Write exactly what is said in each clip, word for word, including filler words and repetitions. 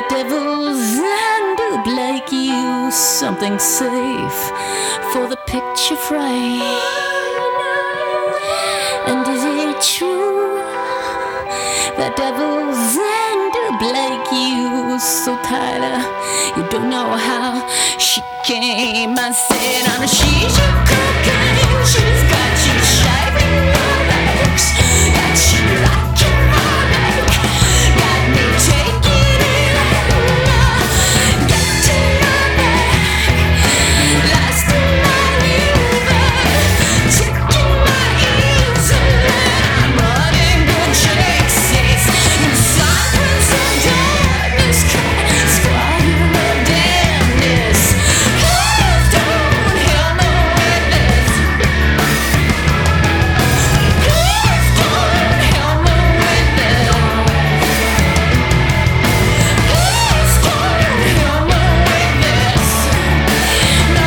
The devil's handed like you, something safe for the picture frame. And is it true? The devil's handed like you, so Tyler, you don't know how she came. I said, I'm a she's your cocaine. She's got you shaving your legs, got you rocking my leg, got me taking it out, got to my neck, lost in my liver, checking my ears, and I'm running good chases in silence and darkness, cause fire of damnness. Please don't help me with this. Please don't help me with this. Please don't help me with this. No.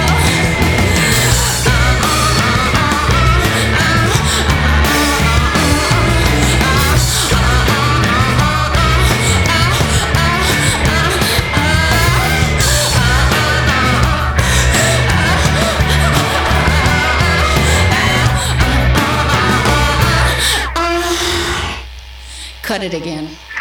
Cut it again.